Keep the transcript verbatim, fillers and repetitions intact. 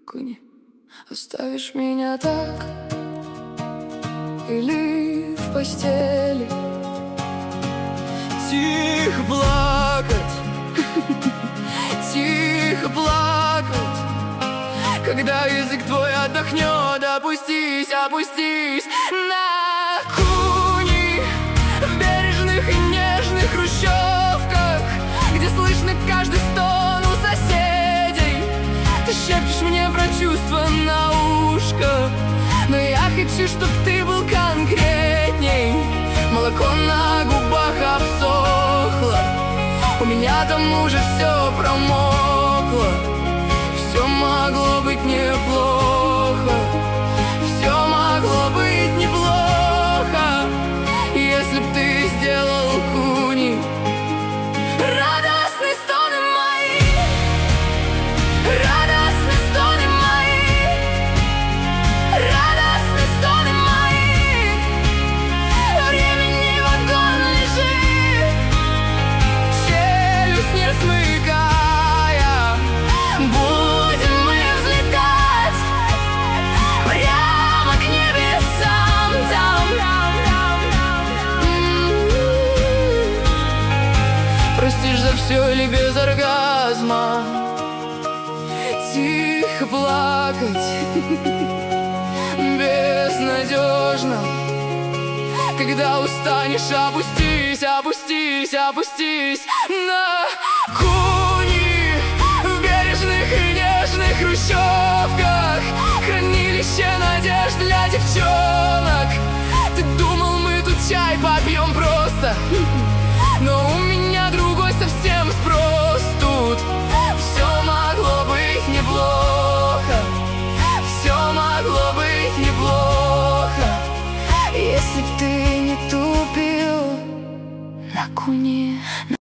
куни. Оставишь меня так или в постели тихо плакать, тихо плакать, когда язык твой отдохнет. Опустись, опустись на куни в бережных и нежных хрущевках, где слышно каждый стон у соседей. Ты шепчешь мне про чувства на ушко, но я хочу, чтоб ты был конкретней. Молоко на губах обсохло, у меня там уже все промокло. Все могло быть неплохо, все могло быть неплохо, если б ты сделал куни. Радостные стоны мои, радостные стоны мои, радостные стоны мои. Времени вагон лежит, челюсть не смыкая. Будем мы взлетать прямо к небесам там. Простишь за все или без оргазма? Тихо плакать безнадежно, когда устанешь. Опустись, опустись, опустись на куни в бережных и нежных хрущевках, хранилище надежд для девчонок. Ты думал, мы тут чай попьем просто, но у меня другой совсем спрос тут. Все могло быть неплохо, все могло быть неплохо, если б ты не тупил на куни.